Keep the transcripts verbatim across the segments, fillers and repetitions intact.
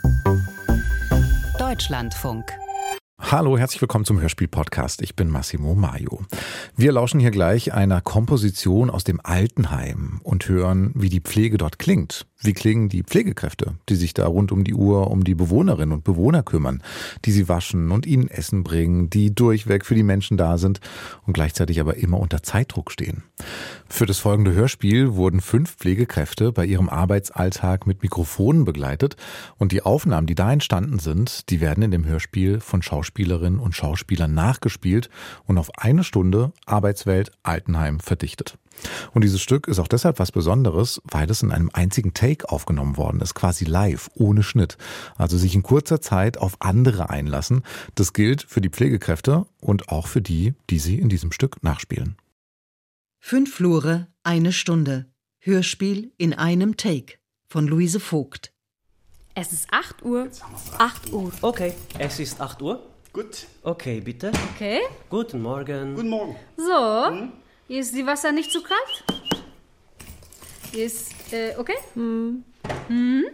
Deutschlandfunk. Hallo, herzlich willkommen zum Hörspiel-Podcast. Ich bin Massimo Maio. Wir lauschen hier gleich einer Komposition aus dem Altenheim und hören, wie die Pflege dort klingt. Wie klingen die Pflegekräfte, die sich da rund um die Uhr um die Bewohnerinnen und Bewohner kümmern, die sie waschen und ihnen Essen bringen, die durchweg für die Menschen da sind und gleichzeitig aber immer unter Zeitdruck stehen. Für das folgende Hörspiel wurden fünf Pflegekräfte bei ihrem Arbeitsalltag mit Mikrofonen begleitet und die Aufnahmen, die da entstanden sind, die werden in dem Hörspiel von Schauspielerinnen und Schauspielern nachgespielt und auf eine Stunde Arbeitswelt Altenheim verdichtet. Und dieses Stück ist auch deshalb was Besonderes, weil es in einem einzigen Take aufgenommen worden ist, quasi live, ohne Schnitt. Also sich in kurzer Zeit auf andere einlassen. Das gilt für die Pflegekräfte und auch für die, die sie in diesem Stück nachspielen. Fünf Flure, eine Stunde. Hörspiel in einem Take von Luise Vogt. Es ist acht Uhr. acht Uhr. Okay, es ist acht Uhr. Gut. Okay, bitte. Okay. Guten Morgen. Guten Morgen. So, Hm? ist die Wasser nicht zu kalt? Ist, äh, okay? Hm. Hm.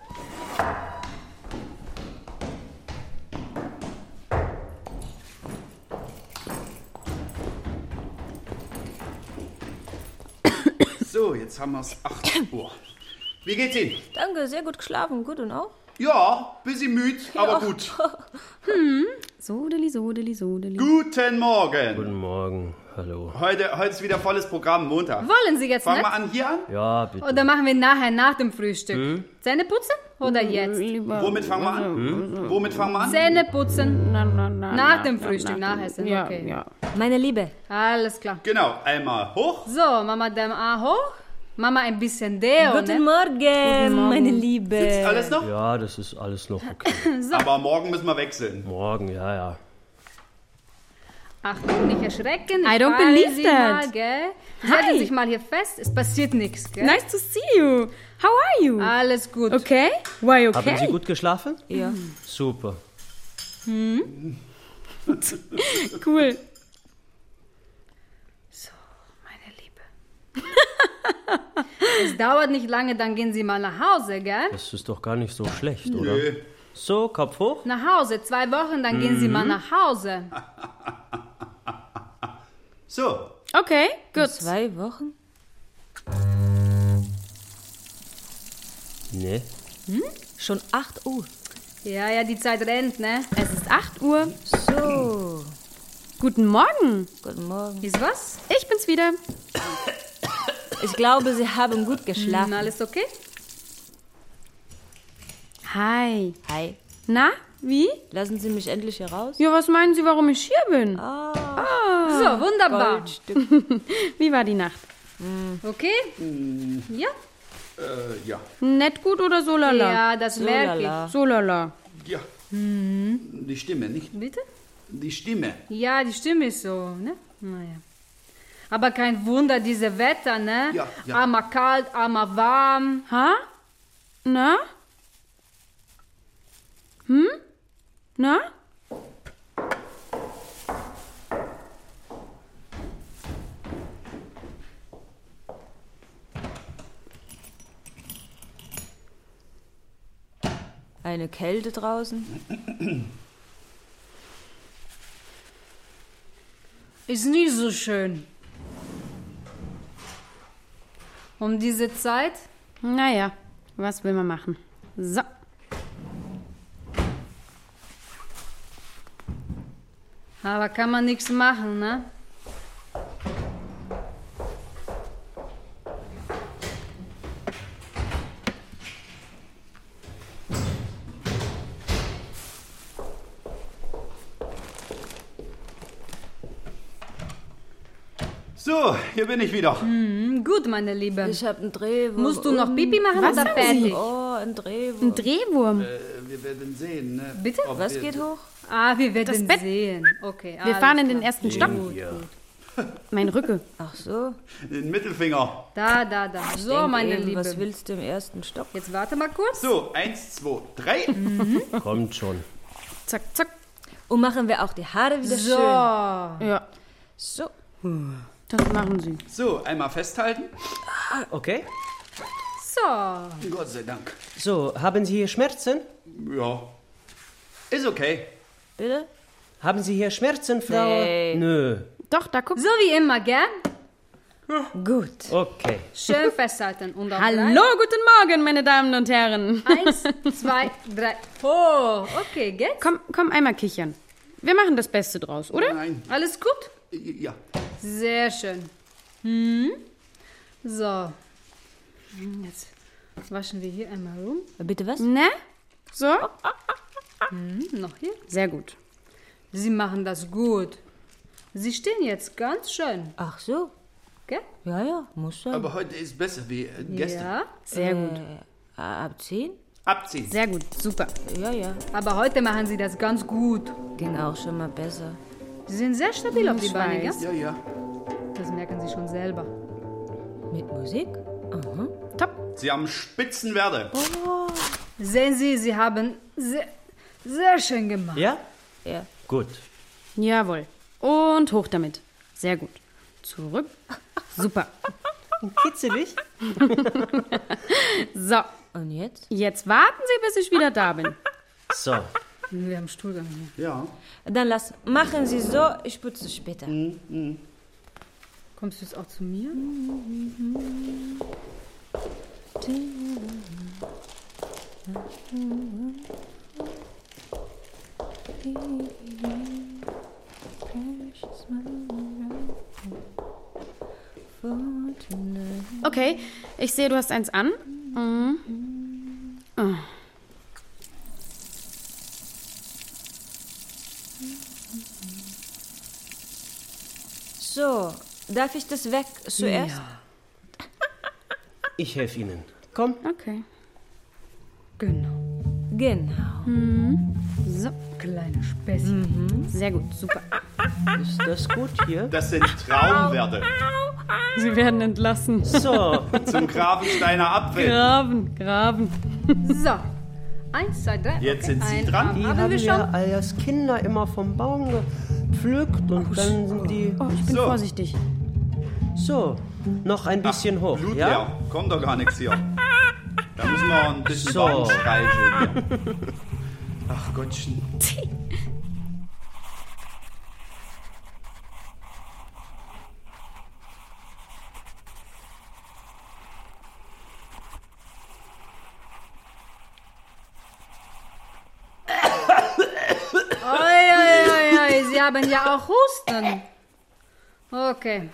So, jetzt haben wir es acht Uhr. Wie geht's Ihnen? Danke, sehr gut geschlafen. Gut und auch? Ja, bisschen müde, aber gut. Hm. Sodeli, sodeli, sodeli. Guten Morgen. Guten Morgen. Hallo. Heute, heute ist wieder volles Programm, Montag. Wollen Sie jetzt Fangen nicht? wir an hier an? Ja, bitte. Oder machen wir nachher, nach dem Frühstück? Hm? Zähne putzen oder jetzt? Womit fangen wir an? Hm? Womit fangen wir an? Zähne putzen. Na, na, na, Nach na, dem na, Frühstück, na, nachher sind ja, okay. Ja. Meine Liebe. Alles klar. Genau, einmal hoch. So, Mama dem A hoch. Mama ein bisschen Deo, Guten ne? Morgen, Guten Morgen. meine Liebe. Sitzt alles noch? Ja, das ist alles noch okay. Aber morgen müssen wir wechseln. Morgen, ja, ja. Achtung, nicht erschrecken. I don't Ich falle believe Sie that. Mal, gell? Sie Hi. halten sich mal hier fest, es passiert nichts, gell? Nice to see you. How are you? Alles gut. Okay? Why okay? Haben Sie gut geschlafen? Ja. Super. Cool. So, meine Liebe. Es dauert nicht lange, dann gehen Sie mal nach Hause, gell? Das ist doch gar nicht so schlecht, oder? Nö. So, Kopf hoch. Nach Hause, zwei Wochen, dann gehen Sie mal nach Hause. So, Okay, gut. Zwei Wochen? Nee. Schon acht Uhr. Ja, ja, die Zeit rennt, ne? Es ist acht Uhr. So. Guten Morgen. Guten Morgen. Ist was? Ich bin's wieder. Ich glaube, Sie haben gut geschlafen. Hm, alles okay? Hi. Hi. Na, wie? Lassen Sie mich endlich hier raus? Ja, was meinen Sie, warum ich hier bin? Ah, So, wunderbar. Goldstück. Wie war die Nacht? Okay? Ja? äh, ja. Nett, gut oder so lala? Ja, das So merke lala. So lala. Ja. Die Stimme, nicht? ich. Bitte? Die Stimme. Ja, die Stimme ist so, ne? Naja. Aber kein Wunder, diese Wetter, ne? Ja, ja. Einmal kalt, einmal warm. Ha? Na? Hm? Na? Eine Kälte draußen? Ist nie so schön. Um diese Zeit? Naja, was will man machen? So. Aber kann man nichts machen, ne? So, hier bin ich wieder. Hm, gut, meine Liebe. Ich habe einen Drehwurm. Musst du noch Pipi machen Was oder haben Sie? fertig? Oh, ein Drehwurm. Ein Drehwurm. Äh, wir werden sehen, ne? Bitte? ob Was wir- geht hoch? Ah, wir werden Das Bett. sehen. Okay, Wir alles fahren in klar. den ersten Stock. Ja. Mein Rücken. Ach so. Den Mittelfinger. Da, da, da. So, Denk meine eben, Liebe. Was willst du im ersten Stock? Jetzt warte mal kurz. So, eins, zwei, drei. Kommt schon. Zack, zack. Und machen wir auch die Haare wieder So. schön. Ja, So. das machen Sie. So, einmal festhalten. Okay. So. Gott sei Dank. So, haben Sie hier Schmerzen? Ja. Ist okay. Bitte? Haben Sie hier Schmerzen, Frau? Nee. Nö. Doch, da guck. So wie immer, gell? Gut. Okay. Schön festhalten. Und auf Hallo, guten Morgen, meine Damen und Herren. drei. Eins, zwei, drei. Oh, okay, geht's? Komm, komm, einmal kichern. Wir machen das Beste draus, oder? Nein. Alles gut? Ja. Sehr schön. Hm. So. Hm, Jetzt waschen wir hier einmal rum. Bitte was? Ne? So? Hm, noch hier. Sehr gut. Sie machen das gut. Sie stehen jetzt ganz schön, Ach so. gell? Ja, ja, muss sein. Aber heute ist besser wie äh, gestern. Ja, Sehr gut. Äh, ab zehn? Abziehen. Sehr gut. Super. Ja, ja. aber heute machen Sie das ganz gut. Ging auch schon mal besser. Sie sind sehr stabil auf die Ich Beine, gell? weiß. Ja, ja. Das merken Sie schon selber. Mit Musik? Aha. Top. Sie haben Spitzenwerte. Sehen Sie, Sie haben sehr, sehr schön gemacht. Ja? Ja. Gut. Jawohl. Und hoch damit. Sehr gut. Zurück. Super. Kitzelig? So, Und jetzt? jetzt warten Sie, bis ich wieder da bin. So. Wir haben Stuhlgang hier. Ja. Dann lass, machen Sie so, ich putze später. Kommst du jetzt auch zu mir? Okay, ich sehe, du hast eins an. Mhm. Oh. So, darf ich das weg zuerst? Ich helfe Ihnen. Komm. Okay. Genau. Genau. So, Kleine Späßchen. sehr gut. Super. Ist das gut hier? Das sind Traumwerte. Sie werden entlassen. So. Zum Grafensteiner Apfel. Graben, graben. So. Eins, zwei, drei. Jetzt sind Sie Ein dran. Arm Die haben haben wir wir schon. als Kinder immer vom Baum gepflückt und dann sind die... Oh, ich bin So. vorsichtig. So. Noch ein bisschen hoch, Blut ja? leer. Kommt doch gar nichts hier. Da müssen wir ein bisschen So. warm streicheln hier. Ach Gottchen. Oi, oi, oi, oi. Sie haben ja auch Husten. Okay.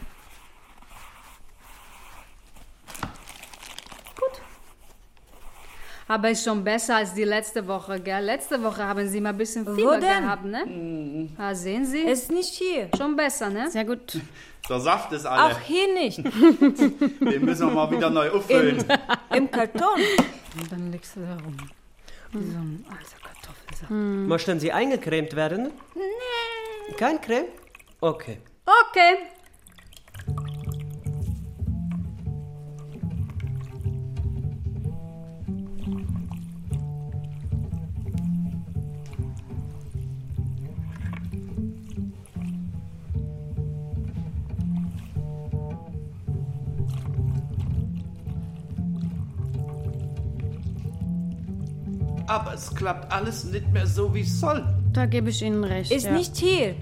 Gut. Aber ist schon besser als die letzte Woche, gell? Letzte Woche haben Sie mal ein bisschen Fieber denn? gehabt, ne? Ah, sehen Sie? Es ist nicht hier. Schon besser, ne? Sehr gut. Der Saft ist alle. Auch hier nicht. Den müssen wir mal wieder neu auffüllen. Im Karton. Und dann legst du da rum. Wie so ein alter Kartoffelsack. Möchten Sie eingecremt werden? Nee. Kein Creme? Okay. Okay. Aber es klappt alles nicht mehr so, wie es soll. Da gebe ich Ihnen recht. Ist ja. nicht hier.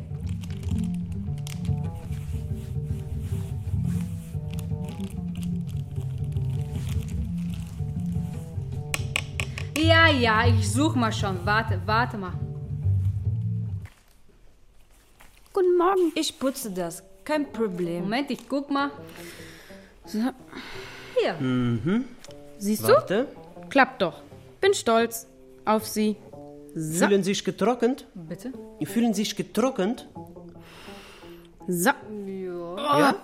Ja, ja, ich such mal schon. Warte, warte mal. Guten Morgen. Ich putze das. Kein Problem. Moment, ich guck mal. So, Hier. siehst du? Warte. Klappt doch. Bin stolz auf Sie. So, Fühlen sich getrocknet? Bitte? Fühlen sich getrocknet? so. Ja?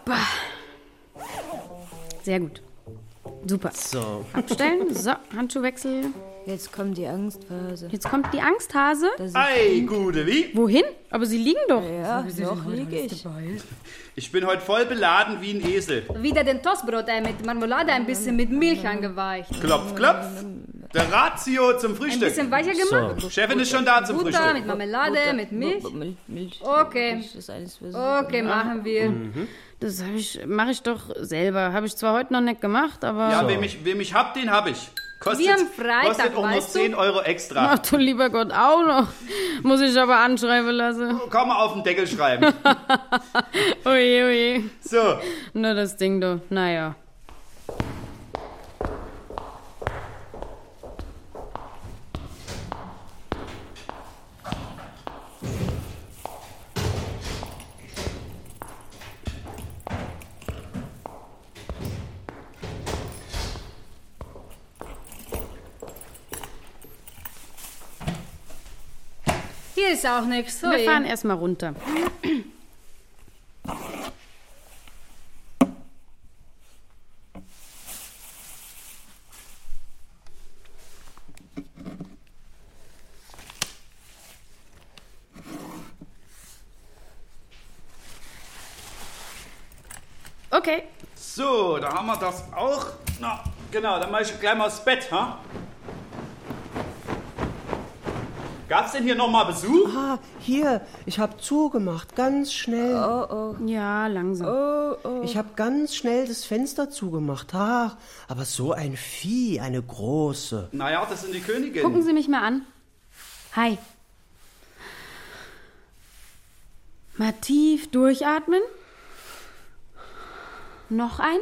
Sehr gut. Super. So. Abstellen. So, Handschuhwechsel. Jetzt kommt die Angstphase. Jetzt kommt die Angsthase. Das ist Ei, Gude, wie? Wohin? Aber Sie liegen doch. ja, noch liege ich. Ich bin heute voll beladen wie ein Esel. Wieder den Toastbrot äh, mit Marmelade, ein bisschen mit Milch angeweicht. Klopf, klopf. Der Ratio zum Ein Frühstück. bisschen weicher gemacht. So. Chefin ist schon da zum Butter Frühstück. mit Marmelade, mit Milch. Milch, Milch. Okay. Milch ist alles für so. Okay, machen wir. Das hab ich, mache ich doch selber. Habe ich zwar heute noch nicht gemacht, aber... Ja, wem ich, wem ich hab, den hab ich. Kostet, Wie am Freitag, kostet auch noch weißt du? zehn Euro extra. Ach du lieber Gott, auch noch. Muss ich aber anschreiben lassen. Kann man auf den Deckel schreiben. Oje, oje. So, Na, das Ding doch. Naja. Hier ist auch nichts. Wir fahren erstmal runter. Okay. so, da haben wir das auch. Na, genau, dann mach ich gleich mal ins Bett, ha? Gab's denn hier nochmal Besuch? Ah, hier, ich hab zugemacht, ganz schnell. Oh, oh, Ja, langsam. oh, oh. Ich hab ganz schnell das Fenster zugemacht. Ach, aber so ein Vieh, eine große. Naja, das sind die Königinnen. Gucken Sie mich mal an. Hi. Mal tief durchatmen. Noch ein.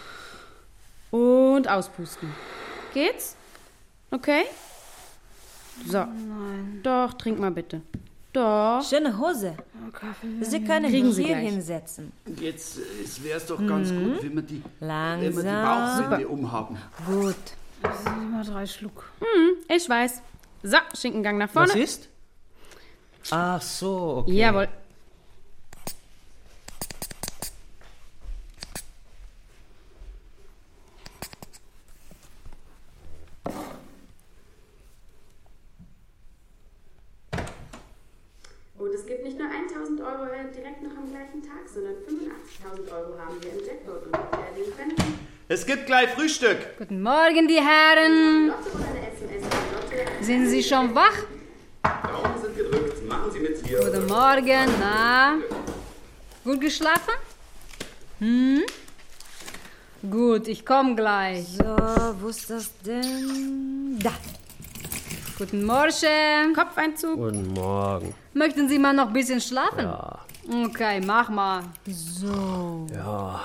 Und auspusten. Geht's? Okay? So. Nein. Doch, trink mal bitte. Doch. Schöne Hose. Sie können Kriegen mich Sie hier gleich. hinsetzen. Jetzt wäre es doch ganz gut, wenn wir die, wenn wir die Langsam. Bauchbinde umhaben. Gut. Immer drei Schluck. Hm, ich weiß. So, Schinkengang nach vorne. Was ist? Ach so, okay. Jawohl. Und es gibt nicht nur tausend Euro direkt noch am gleichen Tag, sondern fünfundachtzigtausend Euro haben wir im Jackpot und werden können. Es gibt gleich Frühstück. Guten Morgen, die Herren. Lotto oder eine S M S von Lotto. Sind Sie schon wach? Daumen sind gedrückt. Machen Sie mit hier. Guten Morgen, na? Gut geschlafen? Hm? Gut, ich komme gleich. So, wo ist das denn? Da. Guten Morgen. Kopfeinzug. Guten Morgen. Möchten Sie mal noch ein bisschen schlafen? Ja. Okay, mach mal. So. Ja.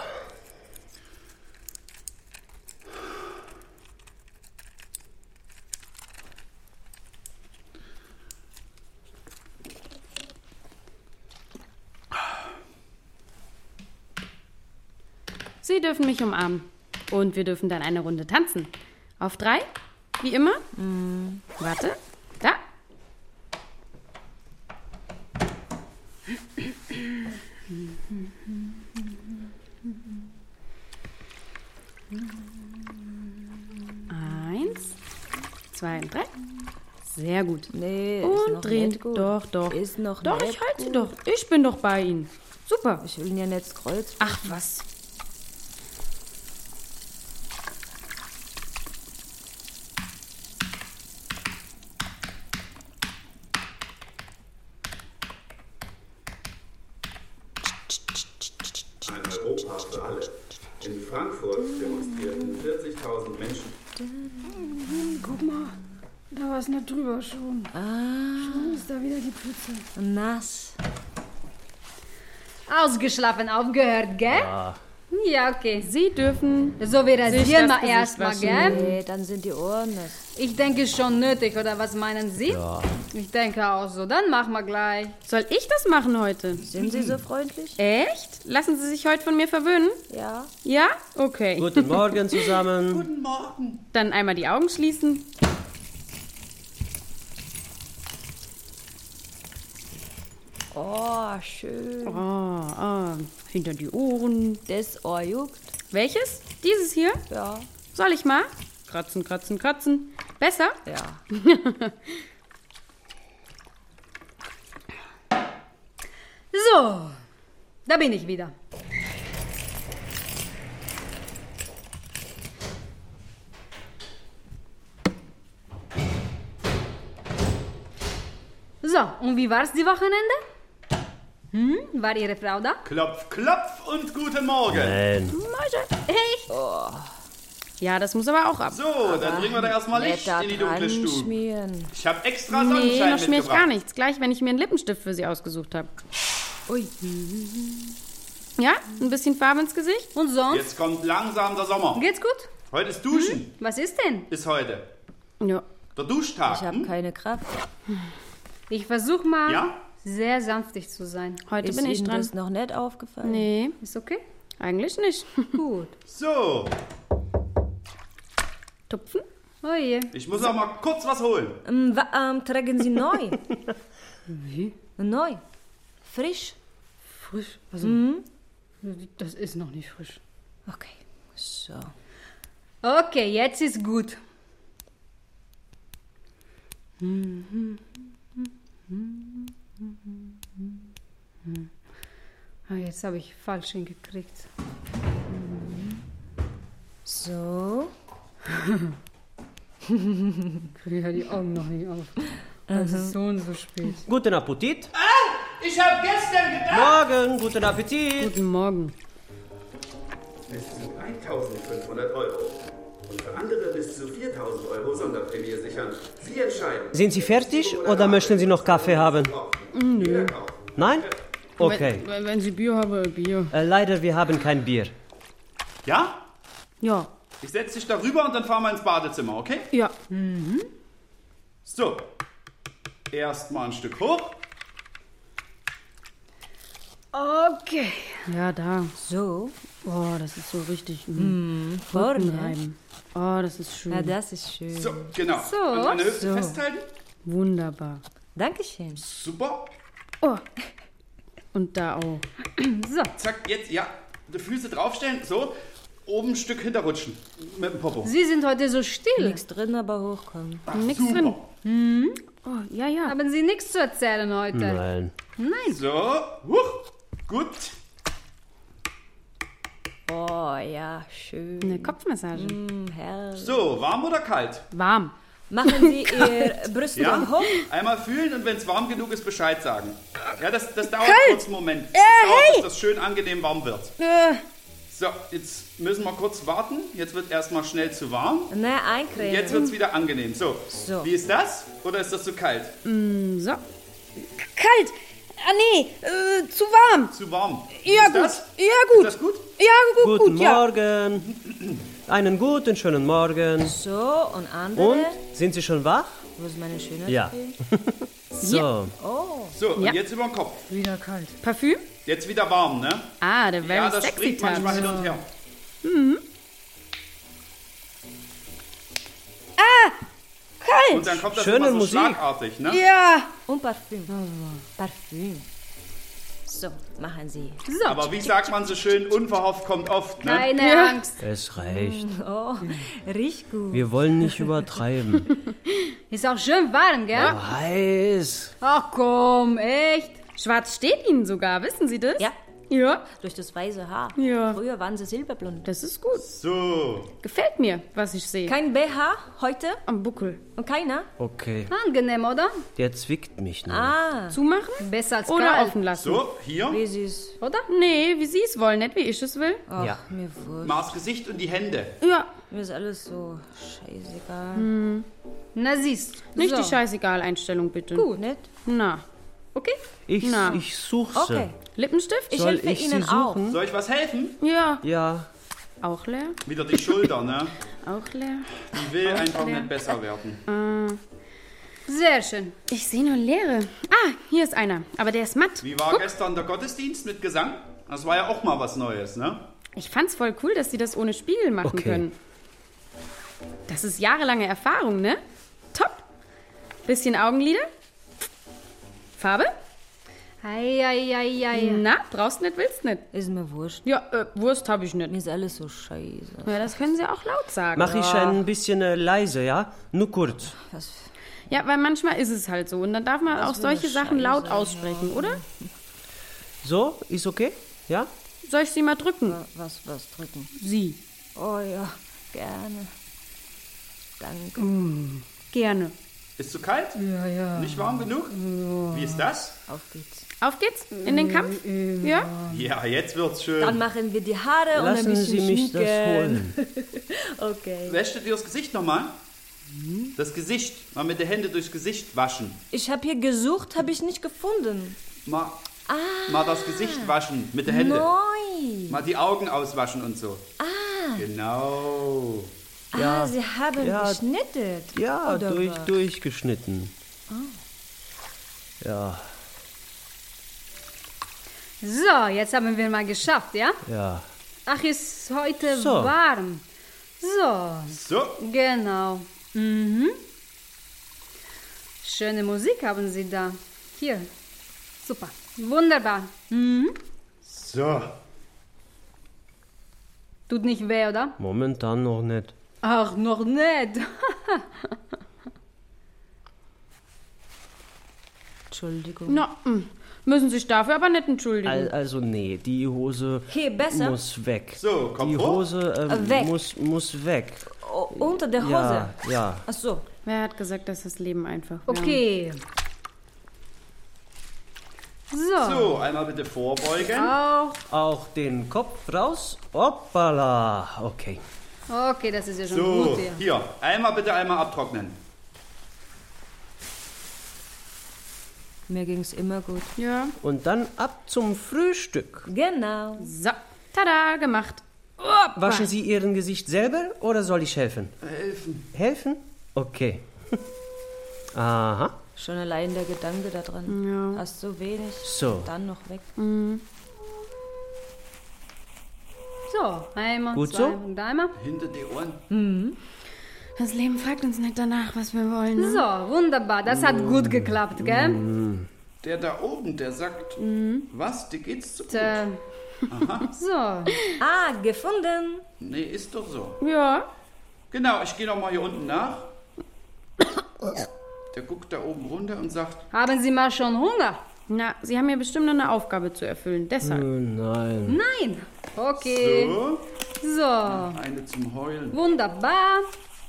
Sie dürfen mich umarmen. Und wir dürfen dann eine Runde tanzen. Auf drei? Wie immer? Mm. Warte. Da. Eins, zwei und drei. Sehr gut. Nee, ist Und noch drehen. nicht gut. Doch, doch. Ist noch Doch, nicht ich halte sie gut. doch. Ich bin doch bei Ihnen. Super. Ich will Ihnen ja nicht das Kreuz. Ach, was. Ein Europa für alle. In Frankfurt demonstrierten vierzigtausend Menschen. Guck mal, da war es nicht drüber schon. Ah, Schon ist da wieder die Pfütze. nass. Ausgeschlafen, aufgehört, gell? Ja. Ja, okay. Sie dürfen. So, wir Sich rasieren das mal Gesicht erstmal, waschen. gell? Nee, dann sind die Ohren nass. Ich denke, ist schon nötig, oder was meinen Sie? Ja. Ich denke auch so. Dann machen wir gleich. Soll ich das machen heute? Sind Sie so freundlich? Echt? Lassen Sie sich heute von mir verwöhnen? Ja. Ja? Okay. Guten Morgen zusammen. Guten Morgen. Dann einmal die Augen schließen. Oh, schön. Oh, ah, hinter die Ohren. Das Ohr juckt. Welches? Dieses hier? Ja. Soll ich mal? Kratzen, kratzen, kratzen. Besser? Ja. So, da bin ich wieder. So, und wie war's die Wochenende? Hm, war Ihre Frau da? Klopf, klopf und guten Morgen. Nein. Echt? Ja, das muss aber auch ab. So, dann bringen wir da erstmal Licht in die dunkle Stube. Schmieren. Ich habe extra Sonnenschein Nee, noch schmier ich mitgebracht. gar nichts. Gleich, wenn ich mir einen Lippenstift für Sie ausgesucht habe. Ui. Ja, ein bisschen Farbe ins Gesicht. Und sonst? Jetzt kommt langsam der Sommer. Geht's gut? Heute ist Duschen. Was ist denn? Ist heute. Ja. Der Duschtag. Ich habe hm? keine Kraft. Ich versuche mal, Ja? sehr sanftig zu sein. Heute Ist bin ich Ihnen dran. das noch nicht aufgefallen? Nee, Ist okay? eigentlich nicht. Gut. So, Tupfen? Oh je. ich muss auch mal kurz was holen. Ähm, wa- ähm, tragen Sie neu. Wie? Neu. Frisch. Frisch. Also, das ist noch nicht frisch. Okay. So. Okay, jetzt ist gut. Ah, jetzt habe ich falsch hingekriegt. So. Ich kriege ja die Augen noch nicht auf. Es ist so und so spät. Guten Appetit. Ich habe gestern gedacht. Morgen, guten Appetit. Guten Morgen. Bis zu eintausendfünfhundert Euro. Und für andere bis zu viertausend Euro Sonderprämie sichern. Sie entscheiden. Sind Sie fertig oder möchten Sie noch Kaffee haben? Nö. Nein? Okay. Wenn, wenn Sie Bier haben, Bier. Äh, leider, wir haben kein Bier. Ja? Ja. Ich setze dich da rüber und dann fahren wir ins Badezimmer, okay? Ja. So. Erstmal ein Stück hoch. Okay. Ja, da. So. Oh, das ist so richtig. Mm, Vorne. reiben. Oh, das ist schön. Ja, das ist schön. So, genau. So. Und an der Hüfte So. festhalten. Wunderbar. Dankeschön. Super. Oh. Und da auch. So. Zack, jetzt, ja. Die Füße draufstellen. So. Oben ein Stück hinterrutschen. Mit dem Popo. Sie sind heute so still. Nichts drin, aber hochkommen. Nix Super. drin. Oh, ja, ja. Haben Sie nichts zu erzählen heute? Nein. So. Huch. Gut. Oh, ja, schön. Eine Kopfmassage. Mm, herrlich. So, warm oder kalt? Warm. Machen Sie Ihr Brüste Ja? hoch. Einmal fühlen und wenn es warm genug ist, Bescheid sagen. Ja, das, das dauert kurz einen Moment. Äh, Das dauert, hey! bis das schön angenehm warm wird. Äh. So, jetzt müssen wir kurz warten. Jetzt wird erstmal schnell zu warm. Ne, eincremen. Jetzt wird es wieder angenehm. So. So. Wie ist das? Oder ist das zu kalt? So. Kalt. Ah, nee. Äh, zu warm. Zu warm. Wie Ja, ist gut. das? Ja, gut. Ist das gut? Ja, gut, Guten gut, ja. Morgen. Einen guten, schönen Morgen. So, und andere. Und? Sind Sie schon wach? Wo ist meine schöne? Ja. So. So, und Ja. jetzt über den Kopf. Wieder kalt. Parfüm? Jetzt wieder warm, ne? Ah, der very Ja, das sexy springt manchmal Tanz. hin und her. Kalt. Und dann kommt das Schöne immer so Musik. schlagartig, ne? Ja. Und Parfüm. Parfüm. So, machen Sie. So. Aber wie sagt man so schön, unverhofft kommt oft, ne? Keine Ja. Angst. Es reicht. Oh, riecht gut. Wir wollen nicht übertreiben. Ist auch schön warm, gell? Heiß. Ach komm, echt? Schwarz steht Ihnen sogar, wissen Sie das? Ja, Ja. durch das weiße Haar. Ja. Früher waren Sie silberblond. Das ist gut. So. Gefällt mir, was ich sehe. Kein B H heute? Am Buckel. Und keiner? Okay. Angenehm, oder? Der zwickt mich nur. Ah, Zumachen Besser als oder kalt. offen lassen? So, hier. wie süß. Oder? Nee, wie Sie es wollen, nicht wie ich es will. Ach, Ja. mir wurscht. Mal das Gesicht und die Hände. Ja, Mir ist alles so scheißegal. Na siehst. nicht so. die Scheißegal-Einstellung, bitte. Gut, nicht? Na, Okay? Ich, Na. ich suche sie. Okay. Lippenstift? Ich Soll helfe ich Ihnen sie auch. suchen? Soll ich was helfen? Ja. Ja. Auch leer? Wieder die Schulter, ne? Auch leer? Die will einfach leer. nicht besser werden. Sehr schön. Ich sehe nur Leere. Ah, hier ist einer. Aber der ist matt. Wie war gestern der Gottesdienst mit Gesang? Das war ja auch mal was Neues, ne? Ich fand's voll cool, dass Sie das ohne Spiegel machen Okay. können. Das ist jahrelange Erfahrung, ne? Top. Bisschen Augenlider. Farbe? Eieieiei. Na, brauchst nicht, willst nicht. Ist mir wurscht. Ja, äh, Wurst habe ich nicht. Mir ist alles so scheiße. Ja, das können Sie auch laut sagen. Mach ich ein bisschen äh, leise, ja? Nur kurz. Was, Ja, weil manchmal ist es halt so. Und dann darf man auch für solche eine Sachen laut Scheiße, aussprechen, oder? So, ist okay? Ja? Soll ich Sie mal drücken? was, was drücken? Sie. Oh ja, gerne. Danke. Gerne. Ist zu kalt? Ja, ja. Nicht warm genug? Ja. Wie ist das? Auf geht's. Auf geht's in den Kampf? Ja? Ja, jetzt wird's schön. Dann machen wir die Haare und Lassen ein bisschen Sie mich das schminken. holen. Okay. Wäscht dir das Gesicht nochmal? Das Gesicht. Mal mit den Händen durchs Gesicht waschen. Ich habe hier gesucht, habe ich nicht gefunden. Mal, Ah. mal das Gesicht waschen mit den Händen. Neu. Mal die Augen auswaschen und so. Ah. Genau. Ja. Ah, Sie haben Ja. geschnitten. Ja, Oder durch, was? durchgeschnitten. Ja, So, jetzt haben wir mal geschafft, ja? ja. Ach, ist heute So. warm. So, So. genau. Mhm. Schöne Musik haben Sie da. Hier. Super. Wunderbar. Mhm. So. Tut nicht weh, oder? Momentan noch nicht. Ach, noch nicht. Entschuldigung. Na, mm, müssen sich dafür aber nicht entschuldigen. Al- Also nee, die Hose Hier, besser? muss weg. So, Kopf Die hoch. Hose ähm, Äh, weg. Muss, muss weg. Oh, unter der Hose. Ja, ja. Ach so. Wer hat gesagt, dass das Leben einfach wäre? Okay. So. So, einmal bitte vorbeugen. Auch. Auch den Kopf raus. Hoppala. Okay. Okay, das ist ja schon So, gut hier. hier. Einmal bitte einmal abtrocknen. Mir ging's immer gut. Ja. Und dann ab zum Frühstück. Genau. So, tada, gemacht. Waschen Sie Ihren Gesicht selber oder soll ich helfen? Helfen. Helfen? Okay. Aha. Schon allein der Gedanke da dran. Ja. Hast so wenig. So. Dann noch weg. So, einmal, Gut zwei so? und einmal. Hinter die Ohren. Das Leben fragt uns nicht danach, was wir wollen. Ne? So, wunderbar. Das hat gut geklappt, gell? Der da oben, der sagt, was, dir geht's zu gut? Tja. So. Ah, gefunden. Nee, ist doch so. Ja. Genau, ich gehe noch mal hier unten nach. Der guckt da oben runter und sagt, Haben Sie mal schon Hunger? Na, Sie haben ja bestimmt noch eine Aufgabe zu erfüllen. Deshalb. Oh nein. Nein. Okay. so, So. eine zum Heulen. Wunderbar.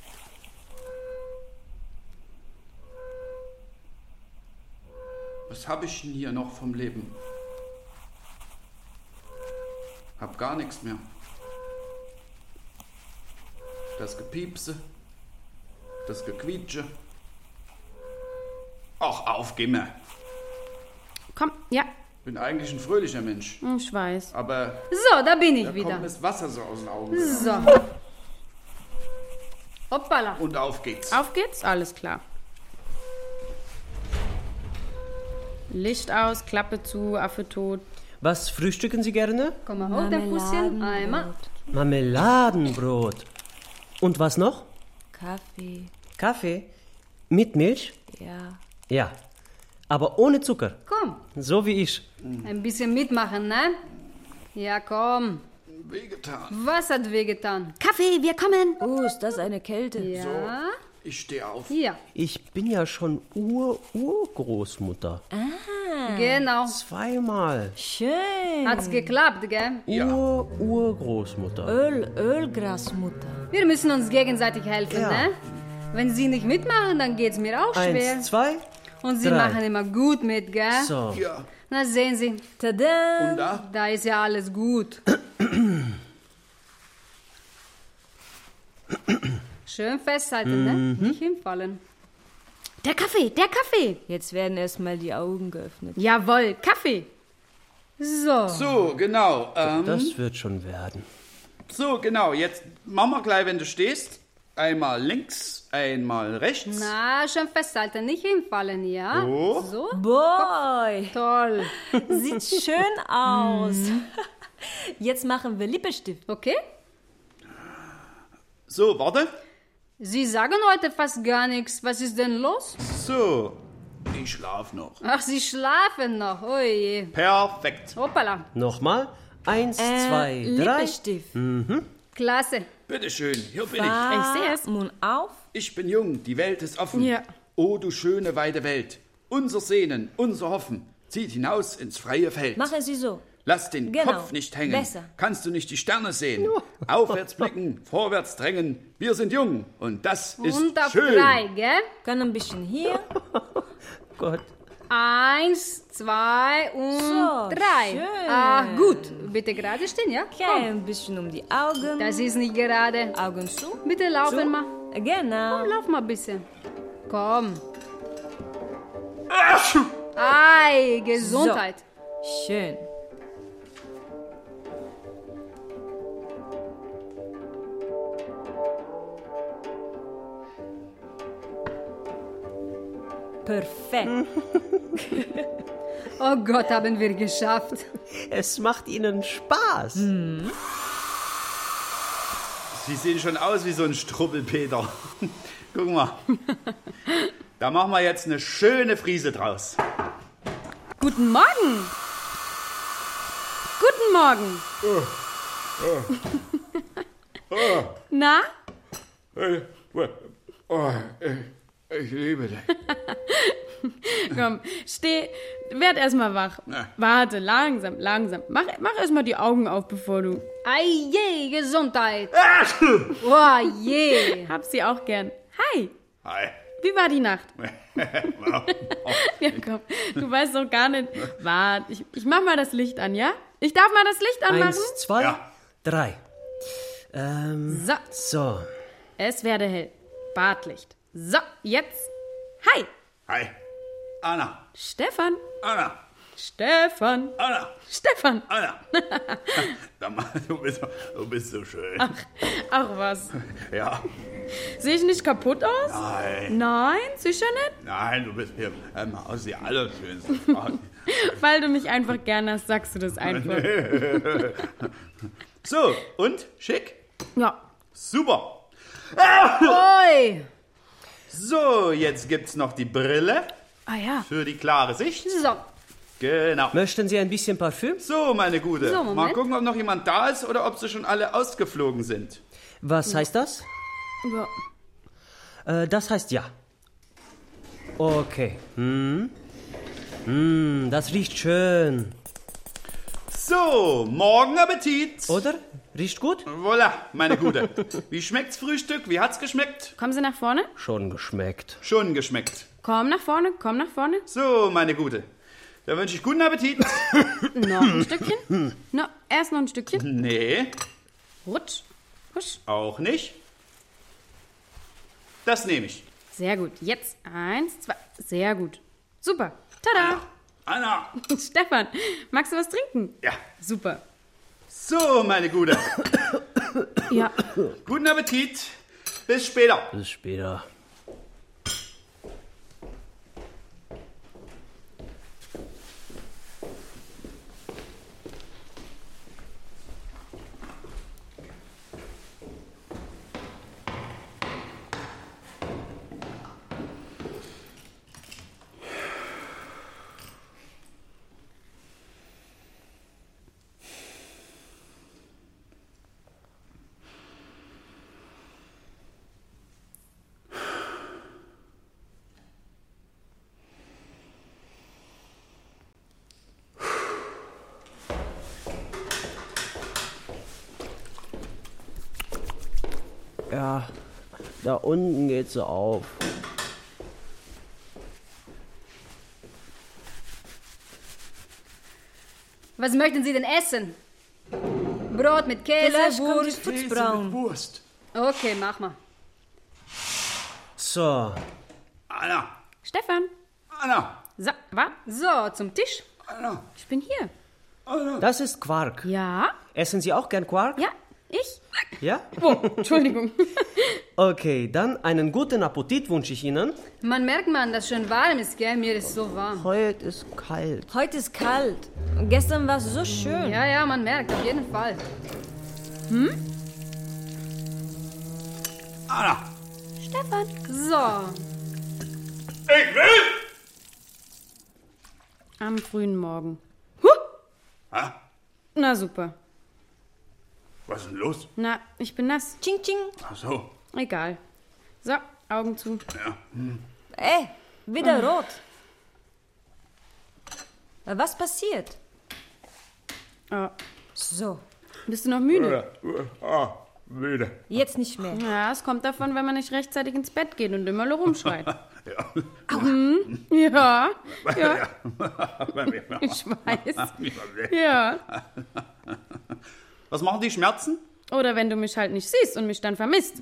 Was habe ich denn hier noch vom Leben? Hab gar nichts mehr. Das Gepiepse, das Gequietsche. Ach, auf, geh mir. Komm, ja, Bin eigentlich ein fröhlicher Mensch. ich weiß. Aber So, da bin ich da wieder. kommt das Wasser so aus den Augen. So. Hoppala. Und auf geht's. Auf geht's, alles klar. Licht aus, Klappe zu, Affe tot. Was frühstücken Sie gerne? Komm mal hoch, der Fusschen. Einmal. Marmeladenbrot. Und was noch? Kaffee. Kaffee? Mit Milch? Ja. Ja. Aber ohne Zucker. Komm, So wie ich. ein bisschen mitmachen, ne? Ja, komm. Wehgetan. Was hat wehgetan? Kaffee, wir kommen. Oh, ist das eine Kälte? Ja. Ich stehe auf. Hier. Ich bin ja schon Ur-Urgroßmutter. Genau. Zweimal. Schön. Hat's geklappt, gell? Ur-Urgroßmutter. Öl, Ölgrasmutter. Wir müssen uns gegenseitig helfen, Ja. ne? Wenn Sie nicht mitmachen, dann geht's mir auch schwer. Eins, zwei. Und Sie drei. machen immer gut mit, gell? So. Ja. Na, sehen Sie. Tada. Und da? Da ist ja alles gut. Schön festhalten, ne? Nicht hinfallen. Der Kaffee, der Kaffee. Jetzt werden erstmal die Augen geöffnet. Jawohl, Kaffee. So. So, genau. Ähm, Das wird schon werden. so, genau. Jetzt machen wir gleich, wenn du stehst. Einmal links, einmal rechts. Na, schön festhalten, nicht hinfallen, ja? So. So? Boy, Toll. sieht schön aus. Jetzt machen wir Lippenstift. Okay? So, warte. Sie sagen heute fast gar nichts. Was ist denn los? So. Ich schlaf noch. Ach, Sie schlafen noch. Oh je. Perfekt. Hoppala. Nochmal. Eins, zwei, Äh, drei. Lippenstift. Klasse. Bitteschön, hier bin ich. Ah, Ich sehe es. Mund auf. Ich bin jung, die Welt ist offen. Ja. O du schöne, weite Welt. Unser Sehnen, unser Hoffen zieht hinaus ins freie Feld. Machen Sie so. Lass den Genau. Kopf nicht hängen. Besser. Kannst du nicht die Sterne sehen? Aufwärts blicken, vorwärts drängen. Wir sind jung und das ist Und auf schön. drei, gell? Kann ein bisschen hier. Gott. Eins, zwei und So, drei. schön. Ah, gut. Bitte gerade stehen, ja? Okay, ein bisschen um die Augen. Das ist nicht gerade. Augen zu. Bitte laufen So. mal. Genau. Lauf mal ein bisschen. Komm. Ei, Gesundheit. Schön. Perfekt. Oh Gott, haben wir geschafft. Es macht Ihnen Spaß. Sie sehen schon aus wie so ein Struppelpeter. Guck mal. Da machen wir jetzt eine schöne Friese draus. Guten Morgen. Guten Morgen. Na? Oh, ich liebe dich. Komm, steh, werd erstmal wach. Na. Warte, langsam, langsam. Mach, mach erstmal die Augen auf, bevor du... Ei, je, Gesundheit. Oh je. Hab sie auch gern. Hi. Hi. Wie war die Nacht? Ja, komm, du weißt doch gar nicht. Warte, ich, ich mach mal das Licht an, ja? Ich darf mal das Licht anmachen? Eins, zwei, Ja. drei. Ähm, So, so. es werde hell. Badlicht. So, jetzt. Hi. Hi. Anna. Stefan. Anna. Stefan. Anna. Stefan. Anna. Sag mal, du bist, du bist so schön. Ach was. Ja. Sehe ich nicht kaputt aus? Nein. Nein, sicher nicht? Nein, du bist mir ähm, aus die allerschönste Frau. Weil du mich einfach gern hast, sagst du das einfach. So, und? Schick? Ja. Super. Oi. So, jetzt gibt's noch die Brille Ah ja. für die klare Sicht. So, Genau. Möchten Sie ein bisschen Parfüm? So, meine Gute. So, Mal Moment. gucken, ob noch jemand da ist oder ob sie schon alle ausgeflogen sind. Was heißt das? ja. Äh, das heißt ja. Okay. Hm. Hm, das riecht schön. So, morgen Appetit. Oder? Riecht gut? Voilà, meine Gute. Wie schmeckt's Frühstück? Wie hat's geschmeckt? Kommen Sie nach vorne? Schon geschmeckt. Schon geschmeckt. Komm nach vorne, komm nach vorne. So, meine Gute. Da wünsche ich guten Appetit. Noch ein Stückchen. No, erst noch ein Stückchen. Nee, Rutsch. Husch. auch nicht. Das nehme ich. Sehr gut. Jetzt eins, zwei. Sehr gut. Super. Tada. Anna. Stefan, magst du was trinken? Ja. Super. So, meine Gute. Ja. Guten Appetit. Bis später. Bis später. Ja, da unten geht sie auf. was möchten Sie denn essen? Brot mit Käse, Vielleicht kommt die Wurst. Putzbraun. Wurst. Okay, mach mal. So, Anna. Stefan. Anna. So, warte. So, zum Tisch. Anna. Ich bin hier. das ist Quark. Ja? Essen Sie auch gern Quark? Ja? Ich? Ja? Oh, Entschuldigung. Okay, dann einen guten Appetit wünsche ich Ihnen. Man merkt man, dass schon warm ist, gell? Mir ist so warm. Heute ist kalt. Heute ist kalt. Und gestern war es so schön. Ja, ja, man merkt, auf jeden Fall. Anna. Stefan. So, Ich will. Am frühen Morgen. Hä? Na super. Was ist denn los? Na, ich bin nass. Ching, ching. Ach so. Egal. So, Augen zu. Ja. Ey, wieder rot. Was passiert? Oh. So, Bist du noch müde? Ah, müde. jetzt nicht mehr. Ja, es kommt davon, wenn man nicht rechtzeitig ins Bett geht und immer nur rumschreit. Mhm. Ja, ja, ich weiß. Ja. Was machen die Schmerzen? Oder wenn du mich halt nicht siehst und mich dann vermisst.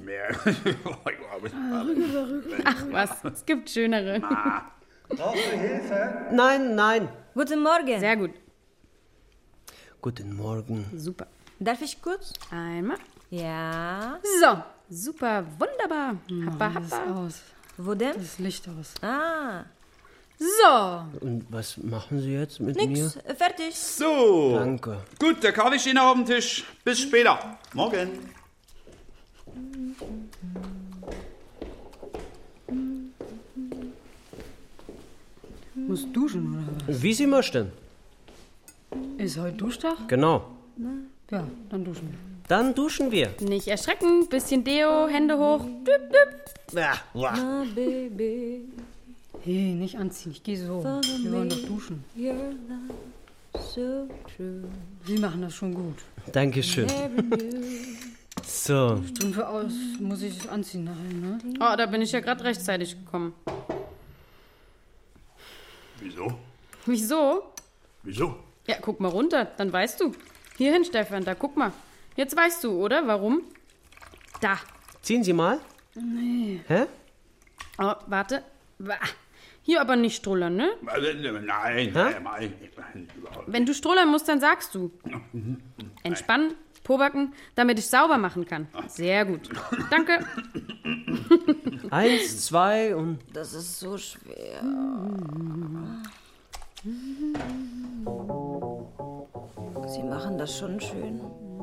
Ach was, es gibt Schönere. Brauchst du Hilfe? Nein, nein. Guten Morgen. Sehr gut, Guten Morgen. super. Darf ich kurz? Einmal. Ja. So, super, wunderbar. Happa, Das happa. aus. Wo denn? Das Licht aus. Ah, So, Und was machen Sie jetzt mit nix. mir? Fertig. So. Danke. Gut, der Kaffee steht noch auf dem Tisch. Bis später. Morgen. Musst duschen, oder was? Wie Sie möchten. Ist heute Duschtag? Genau. Ja, dann duschen wir. Dann duschen wir. nicht erschrecken, bisschen Deo, Hände hoch. Düpp, düpp. Ja, wow. Ah, baby, Hey, nicht anziehen, ich gehe so. Wir wollen doch duschen. your love so true. Sie machen das schon gut. Dankeschön. So. Strümpfe aus muss ich anziehen nachher, ne? Oh, da bin ich ja gerade rechtzeitig gekommen. Wieso? Wieso? Wieso? Ja, guck mal runter, dann weißt du. Hierhin, Stefan, da guck mal. Jetzt weißt du, oder? Warum? Da. Ziehen Sie mal. Nee. Hä? Oh, warte. Wah. Hier aber nicht strullern, ne? Nein, nein, nein. Wenn du strullern musst, dann sagst du. Entspannen, Pobacken, damit ich sauber machen kann. Sehr gut. Danke. Eins, zwei und... Das ist so schwer. Sie machen das schon schön.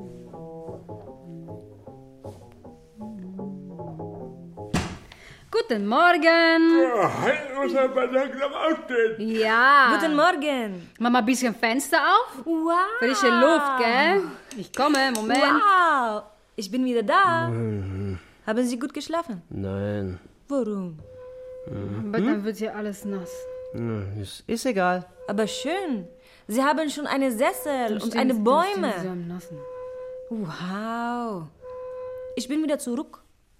Guten Morgen! Muss aber langsam aufstehen. Ja! Guten Morgen. Mach mal ein bisschen Fenster auf. Wow. Frische Luft, gell? Ich komme, Moment. Wow. Ich bin wieder da. Haben Sie gut geschlafen? Nein. Warum? Aber dann wird hier alles nass. Ist, ist egal. Aber schön. Sie haben schon eine Sessel und Stehen- eine stehen Bäume. Sie am Nassen. Wow. Ich bin wieder zurück.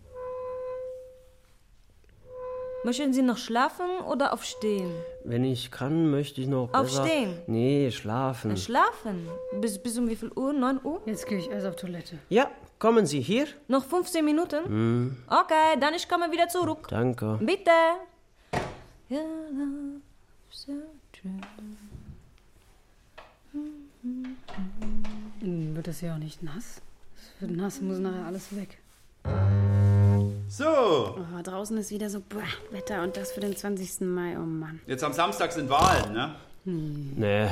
Möchten Sie noch schlafen oder aufstehen? Wenn ich kann, möchte ich noch besser... Aufstehen. Nee, schlafen. Schlafen? Bis, bis um wie viel Uhr? neun Uhr? Jetzt gehe ich erst auf Toilette. Ja, kommen Sie hier. Noch fünfzehn Minuten? Okay, dann ich komme wieder zurück. Danke. Bitte. Your love so true. Hm, wird das hier auch nicht nass? Es wird nass, muss nachher alles weg. So, Oh, draußen ist wieder so boah, Wetter und das für den zwanzigsten Mai. Oh Mann. jetzt am Samstag sind Wahlen, ne? Nee,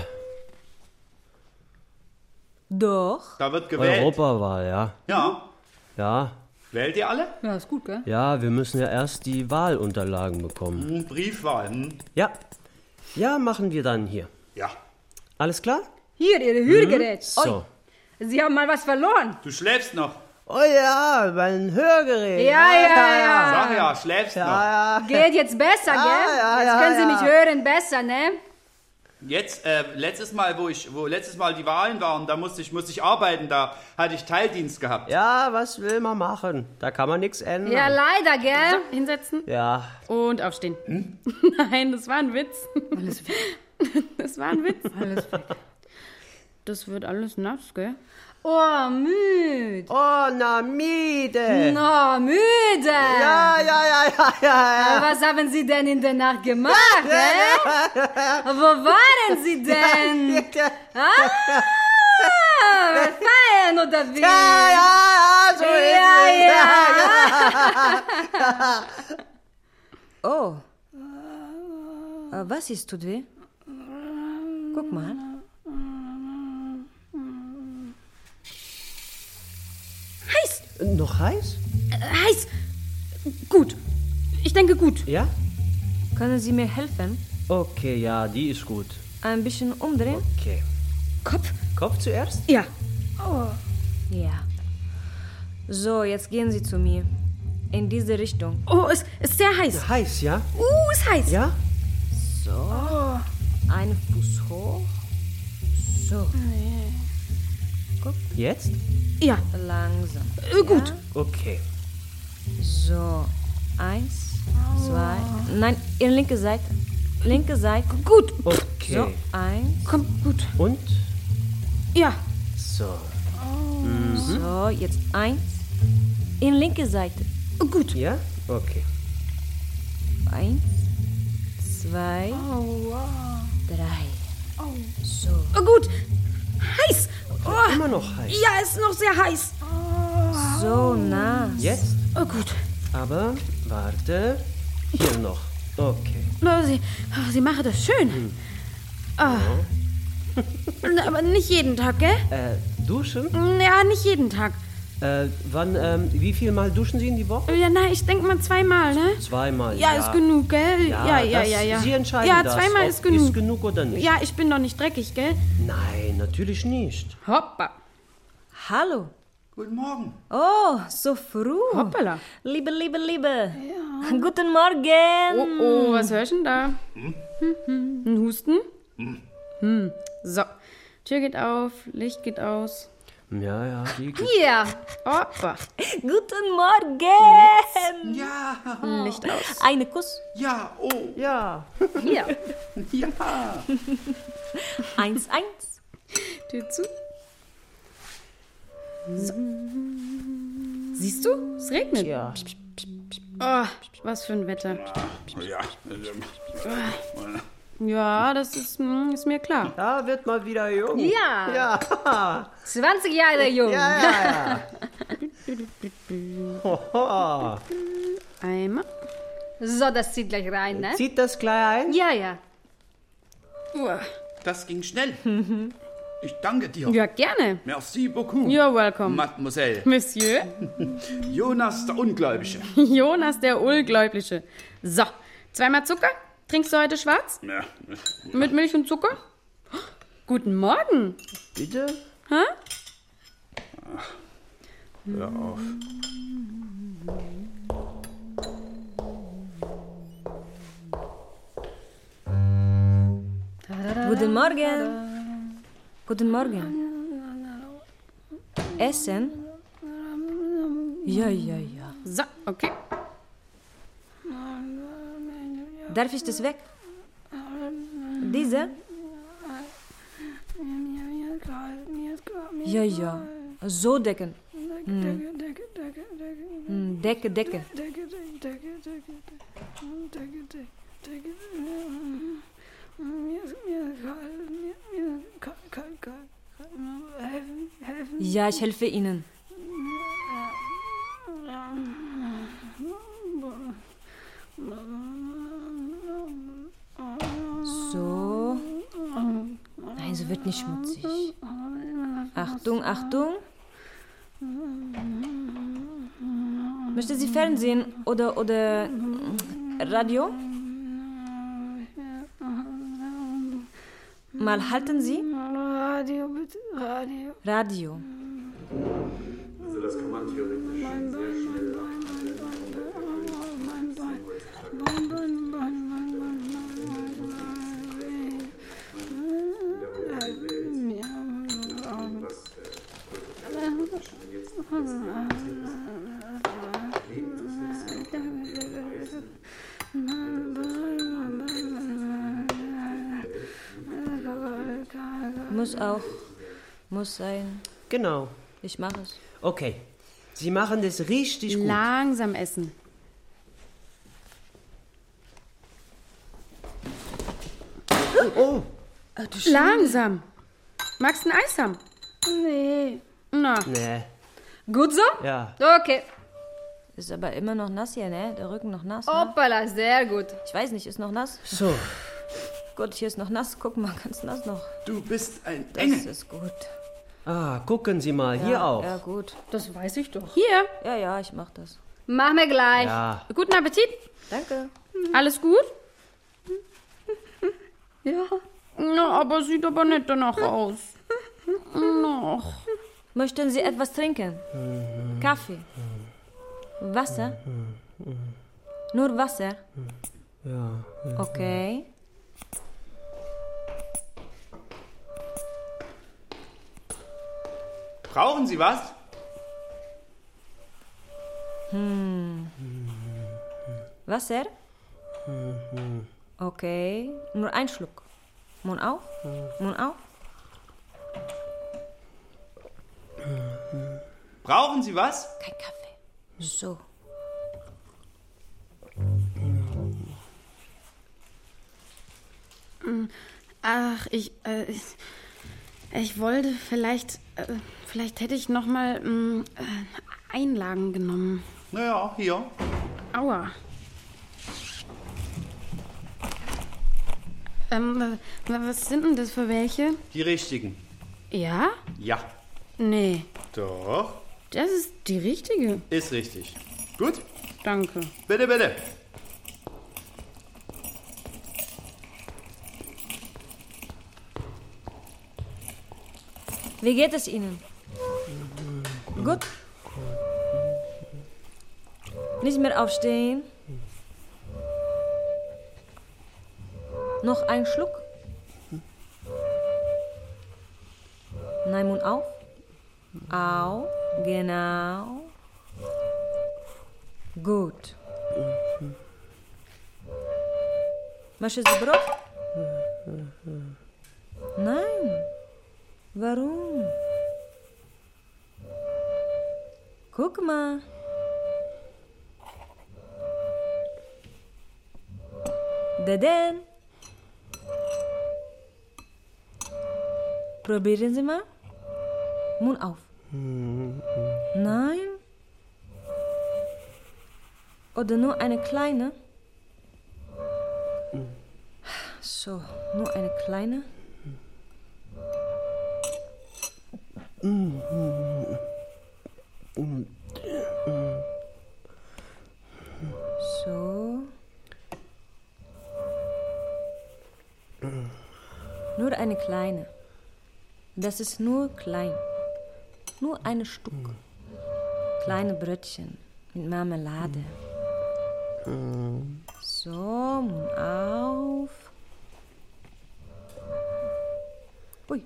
Doch. Da wird gewählt. Europawahl, ja. Ja. Ja, Wählt ihr alle? Ja, ist gut, gell? ja, wir müssen ja erst die Wahlunterlagen bekommen. Hm, Briefwahl, hm? Ja, ja, machen wir dann hier. Ja. Alles klar? Hier, Ihre Hörgerät. So. Sie haben mal was verloren. Du schläfst noch. Oh ja, mein Hörgerät. Ja, ja, ja. Sag ja, schläfst noch. Geht jetzt besser, gell? ja, jetzt ja, können Sie ja. mich hören besser, ne? Jetzt, äh, letztes Mal, wo ich, wo letztes Mal die Wahlen waren, da musste ich, musste ich arbeiten, da hatte ich Teildienst gehabt. Ja, was will man machen? Da kann man nichts ändern. Ja, leider, gell? So, hinsetzen Ja, und aufstehen. Nein, das war ein Witz. Alles weg. Das war ein Witz. Alles weg. Das wird alles nass, gell? Oh, müde. Oh, na, Miete. No, müde. Ja, ja, ja, ja, ja, ja. Was haben Sie denn in der Nacht gemacht, hä? Wo waren Sie denn? Ah, feiern oder wie? Ja, ja, so ist Ja, es. ja. Oh. Äh, Was ist, tut weh? Guck mal. Heiß, Noch heiß? äh, heiß. Gut. Ich denke gut. Ja? Können Sie mir helfen? Okay, ja, die ist gut. Ein bisschen umdrehen? Okay. Kopf? Kopf zuerst? Ja. Ja. So, jetzt gehen Sie zu mir. In diese Richtung. Oh, es ist sehr heiß. Heiß, ja? Uh, ist heiß. Ja? So. Ein Fuß hoch. So. Guck. Jetzt? Ja. Langsam. Äh, gut. Ja? Okay. So, eins, zwei. Nein, Ihre linke Seite. Linke Seite. Gut. Okay. So, eins. Komm, gut. Und? Ja. So. So, jetzt eins. In linke Seite. Gut. Ja? Okay. Eins, zwei, drei. So. Oh, gut. Heiß. Oh. Immer noch heiß. Ja, ist noch sehr heiß. So nass. Jetzt? Oh, gut. Aber warte. Hier noch. Okay. Oh, Sie, oh, Sie machen das schön. Hm. Ah. Na, aber nicht jeden Tag, gell? Äh, duschen? Ja, nicht jeden Tag. Äh, wann, ähm, wie viel Mal duschen Sie in die Woche? Ja, na, ich denke mal zweimal, ne? Zweimal. Ja, ist genug, gell? Ja, ja, ja, das, ja. ja. Sie entscheiden ja, das. zweimal ob ist genug. Ist genug oder nicht? Ja, ich bin doch nicht dreckig, gell? Nein, natürlich nicht. Hoppa. Hallo. Guten Morgen. Oh, so früh. Hoppala. Liebe, liebe, liebe. Ja. Guten Morgen. Oh, oh, was hörst du denn da? Hm? Hm. Ein Husten? Hm. Hm. So, Tür geht auf, Licht geht aus. Ja, ja. Die Ja. Hoppa. Guten Morgen. Ja. Licht aus. Eine Kuss. Ja, oh. ja. Ja. Ja. Eins, eins. Tür zu. So. Siehst du? Es regnet. Ja. Oh, was für ein Wetter. Ja. Ja, das ist, hm, ist mir klar. Da wird mal wieder jung. Ja. Ja. zwanzig Jahre jung. Ja, ja, ja. Einmal. So, das zieht gleich rein, ne? Zieht das gleich ein? Ja, ja. Uah. Das ging schnell. Ich danke dir. Ja, gerne. Merci beaucoup. You're welcome. Mademoiselle. Monsieur. Jonas der Ungläubige. Jonas der Ungläubliche. So, zweimal Zucker. Trinkst du heute schwarz? Ja. Mit Milch und Zucker? Guten Morgen. Bitte? Hä? Hör auf. Guten Morgen. Guten Morgen. Essen? Ja, ja, ja. So, okay. Darf ich das weg? Diese? Ja, ja. So decken. Hm. Hm, Decke, Decke. Ja, ich helfe Ihnen. So. Nein, so wird nicht schmutzig. Achtung, Achtung. Möchte sie Fernsehen oder, oder Radio? Mal halten Sie. Radio, bitte. Radio. Radio. Also das kann man theoretisch sehr schnell Muss auch. Muss sein. Genau. Ich mache es. Okay. Sie machen das richtig gut. Langsam essen. Oh. Langsam. Magst du ein Eis haben? Nee. Na. Nee. Gut so? Ja. Okay. Ist aber immer noch nass hier, ne? Der Rücken noch nass. Ne? Hoppala, sehr gut. Ich weiß nicht, ist noch nass? So. Gut, hier ist noch nass. Guck mal, ganz nass noch. Du bist ein Das Engel. ist gut. Ah, gucken Sie mal. Ja, Hier auch. Ja, gut. Das weiß ich doch. Hier. Ja, ja, ich mach das. Mach mir gleich. Ja. Guten Appetit. Danke. Alles gut? Ja. Na, aber sieht aber nicht danach aus. Noch. Möchten Sie etwas trinken? Kaffee? Wasser? Nur Wasser? Ja. Okay. Brauchen Sie was? Hm. Wasser? Okay, nur ein Schluck. Mund auf, Mund auf. Brauchen Sie was? Kein Kaffee. So. Ach, ich, äh, ich, ich wollte vielleicht, äh, vielleicht hätte ich noch mal äh, Einlagen genommen. Naja, hier. Aua. Ähm, was sind denn das für welche? Die richtigen. Ja? Ja. Nee. Doch. Das ist die richtige. Ist richtig. Gut? Danke. Bitte, bitte. Wie geht es Ihnen? Gut? Nicht mehr aufstehen. Noch ein Schluck. Nein, Mund auf. Auf. Genau. Gut. Möchtest du Brot? Nein. Warum? Guck mal. Deden. Probieren Sie mal. Mund auf. Nein. Oder nur eine kleine? So, nur eine kleine. So. Nur eine kleine. Das ist nur klein. Nur ein Stück. Kleine Brötchen mit Marmelade. So, Mund auf. Ui.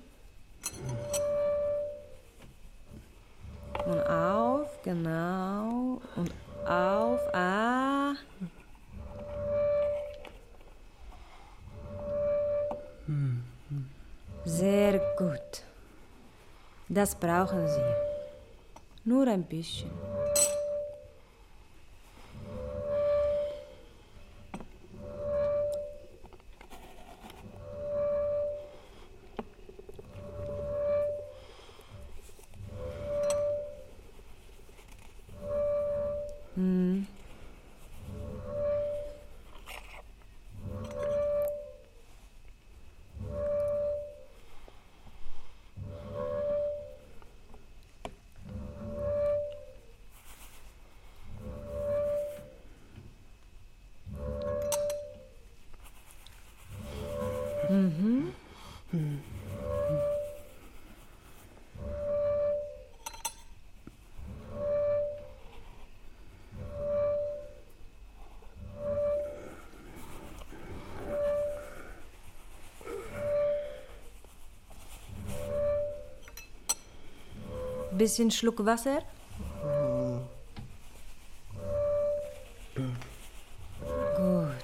Mund auf, genau. Und auf, ah. Sehr gut. Das brauchen Sie. Nur ein bisschen. Hm. Mhm. Bisschen Schluck Wasser. Gut.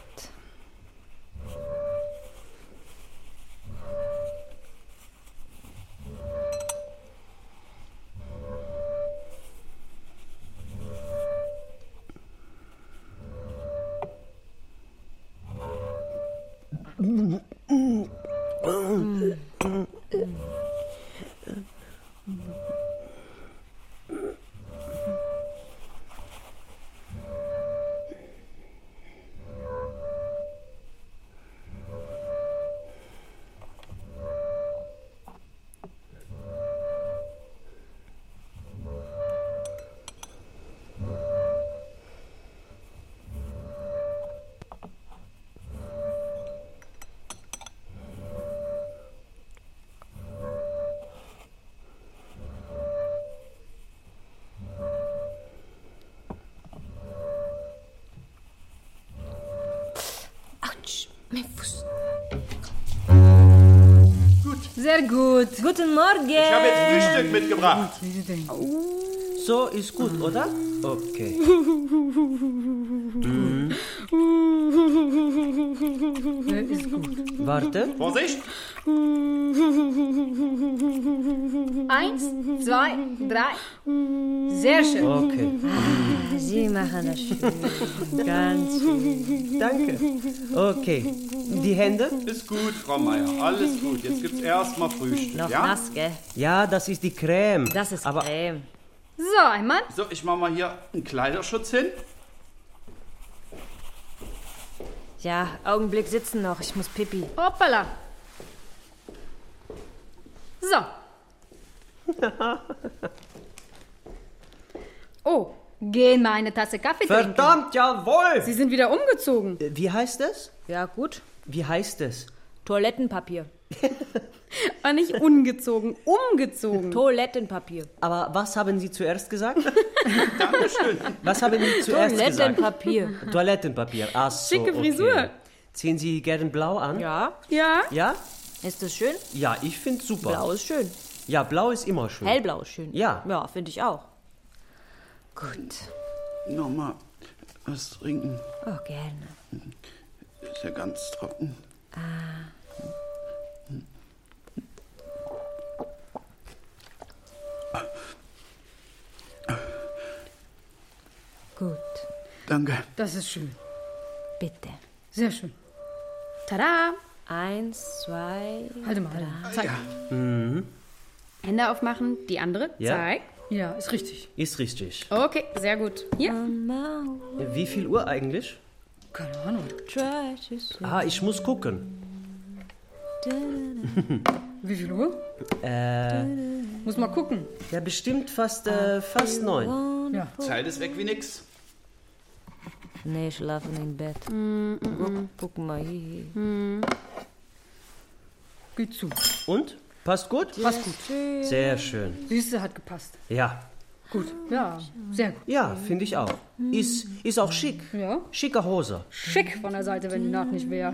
Gut. Sehr gut. Guten Morgen. Ich habe jetzt Frühstück mitgebracht. So ist gut, oder? Okay. Mhm. Ist gut. Warte. Vorsicht! Eins, zwei, drei. Sehr schön. Okay. Ah, Sie machen das schön. Ganz schön. Danke. Okay. Die Hände? Ist gut, Frau Meier. Alles gut. Jetzt gibt's erstmal Frühstück. Noch ja? nass, gell? Ja, das ist die Creme. Das ist Aber Creme. So, einmal. So, ich mache mal hier einen Kleiderschutz hin. Ja, Augenblick sitzen noch. Ich muss pipi. Hoppala. So. Oh, gehen wir eine Tasse Kaffee trinken. verdammt, jawohl! Sie sind wieder umgezogen. Äh, Wie heißt es? Ja, gut. Wie heißt es? Toilettenpapier. Aber nicht ungezogen, umgezogen. Toilettenpapier. Aber was haben Sie zuerst gesagt? Dankeschön. Was haben Sie zuerst gesagt? Toilettenpapier. Toilettenpapier. Ach so, Schicke okay. Frisur. Ziehen Sie gern blau an? Ja. Ja? Ja? Ist das schön? Ja, ich finde super. Blau ist schön. Ja, blau ist immer schön. Hellblau ist schön. Ja. Ja, finde ich auch. Gut. Nochmal was trinken. Oh, gerne. Ist ja ganz trocken. Gut. Danke. Das ist schön. Bitte. Sehr schön. Tada! Eins, zwei, Halte mal, drei. zeig. Mhm. Hände aufmachen, die andere. Ja. Zeig. Ja, ist richtig. Ist richtig. Okay, sehr gut. Hier. Wie viel Uhr eigentlich? Keine Ahnung. Ah, ich muss gucken. Wie viel Uhr? Äh, Muss mal gucken. ja, bestimmt fast, äh, fast neun. Ja. Zeit ist weg wie nix. Nee, schlafen im Bett. Guck, guck mal hier. Geht zu. Und? Passt gut? Passt gut. Sehr schön. Süße hat gepasst. Ja. Gut. Ja, sehr gut. Ja, finde ich auch. Ist, ist auch schick. Ja. Schicke Hose. Schick von der Seite, wenn die Naht nicht wäre.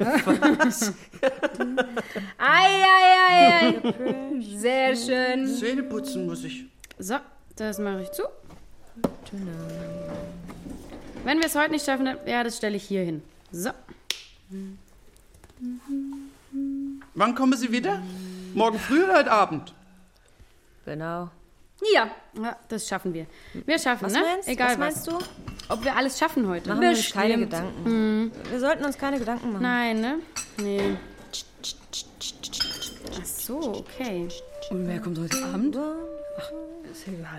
Ei, ei, ei, ei. Sehr schön. Zähne putzen muss ich. So, das mache ich zu. Wenn wir es heute nicht schaffen, dann, ja, das stelle ich hier hin. So. Wann kommen Sie wieder? Morgen früh oder heute Abend? Genau. Ja, ja, das schaffen wir. Wir schaffen, Was ne? meinst, Egal was meinst du? Ob wir alles schaffen heute. Machen wir uns keine Bestimmt. Gedanken. Wir sollten uns keine Gedanken machen. Nein, ne? Nee. Ach so, okay. Und wer kommt heute Abend? Ach, ist egal.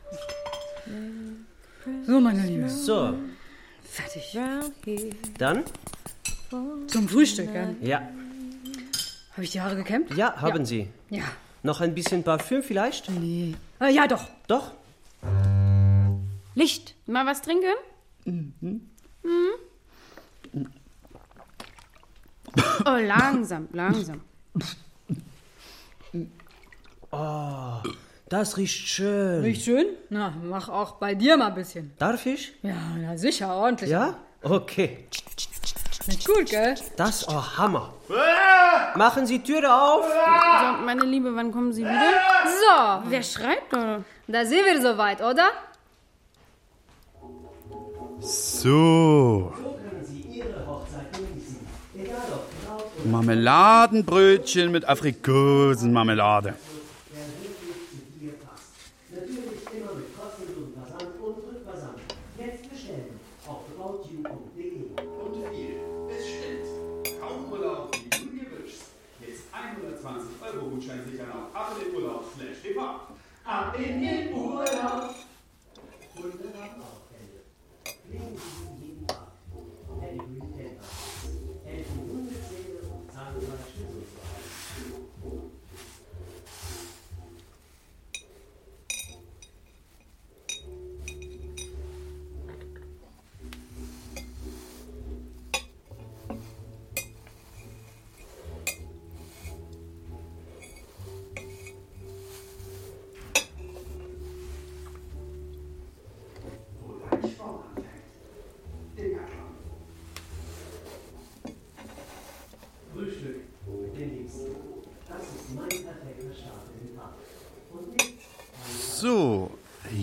So, meine Liebe. So, Fertig. dann? Zum Frühstück, ja? Ja. Habe ich die Haare gekämmt? Ja, haben Sie. Ja. Noch ein bisschen Parfüm vielleicht? Nee. Äh, ja, doch. Doch? Licht. Mal was trinken? Mhm. Oh, langsam, langsam. Oh, das riecht schön. Riecht schön? Na, mach auch bei dir mal ein bisschen. Darf ich? Ja, na sicher, ordentlich. Ja? Okay. Nicht gut, gell? Das, oh, Hammer. Machen Sie Türe auf. So, meine Liebe, wann kommen Sie wieder? So, Wer schreibt da? da sind wir soweit, oder? So. Marmeladenbrötchen mit Aprikosenmarmelade. Ab in den Urlaub.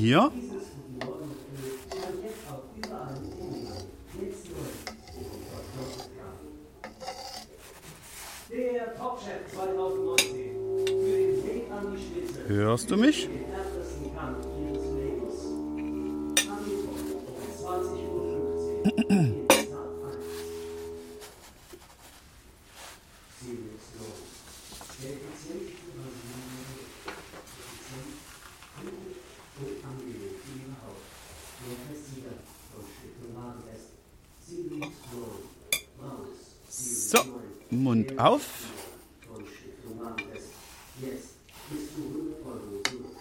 hier? Der Top-Chef zwanzig neunzehn. Für den Weg an die Spitze. Hörst du mich? Den härtesten Kampf ihres Lebens. Am Mittwoch um zwanzig Uhr fünfzehn. In Saal eins. Serious Der effizienteste Brasilien effizient, gründlich und angenehm für ihre Haut. Der Festsieger von Stiftung Warentest. Serious Glow. Raus. So, Mund auf. Von Stiftung Warentest. Jetzt bist du hundert Euro zurück.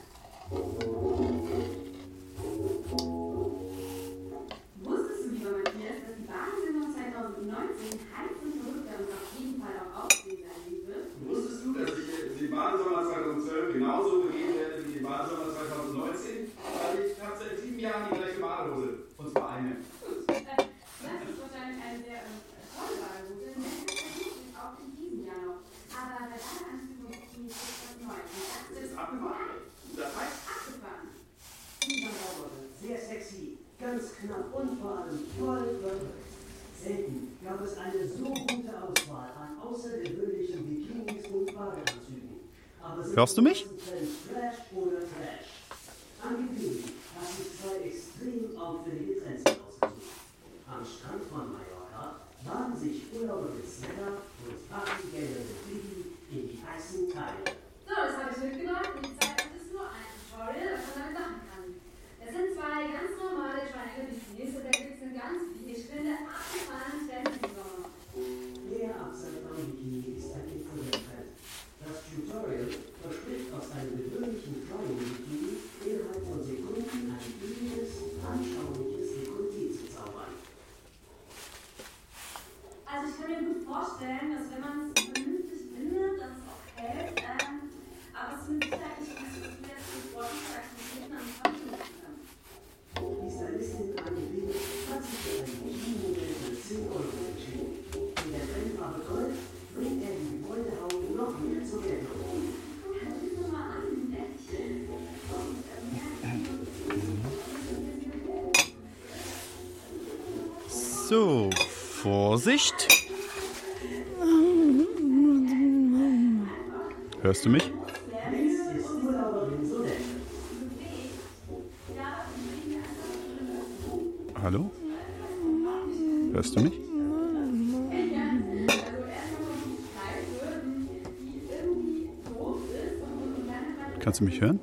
Wusstest du, lieber Matthias, dass die Bahnsaison zwanzig neunzehn heiß und verrückter und auf jeden Fall auch aufregend erleben wird? Wusstest du, dass ich die Badensommer zweitausendzwölf genauso begehen werde wie die Badensommer zweitausendneunzehn? Weil ich habe seit sieben Jahren die gleiche Badehose. Und zwar eine. Das ist wahrscheinlich eine sehr ähm, tolle Badehose. Netflix auch in diesem Jahr noch. Aber bei deiner Anführung ist das neu. Das ist abgefahren. Das heißt abgefahren. Sehr sexy, ganz knapp und vor allem voll körperlich. Selten gab es eine so gute Auswahl an außergewöhnlichen Bikinis und Badeanzügen. Aber Hörst du mich? Flash oder Trash. Angeblich hast du zwei extrem auffällige Trends ausgesucht. Am Strand von Mallorca baden sich Urlauber mit Sweater und Partygelder mit Bikini in die heißen Teile. So, das habe ich mitgenommen. Die Zeit ist nur ein Tutorial, was man damit machen kann. Das sind zwei ganz normale Triangle Bikinis und da gibt es eine ganz, wie ich finde, abgefahrene Trends im Sommer. Der Upside-Down-Bikini ist ein Influencer-Trend. Das Tutorial verspricht aus einem gewöhnlichen Flying-Bikini innerhalb von Sekunden ein billiges, anschauliches Dekolleté zu zaubern. Also ich kann mir gut vorstellen, dass wenn man es vernünftig findet, dass es auch hält, ähm, aber es ist mit Sicherheit nicht ganz so viel für sportliche Aktivitäten am Strand nutzen kann. Die Stylistin Angelina hat sich für ein Bikini-Modell für zehn Euro entschieden. In der Trendfarbe Gold bringt er die Gebäudehaut noch mehr zur Geltung. So, Vorsicht. Hörst du mich? Hallo? Hörst du mich? Kannst du mich hören?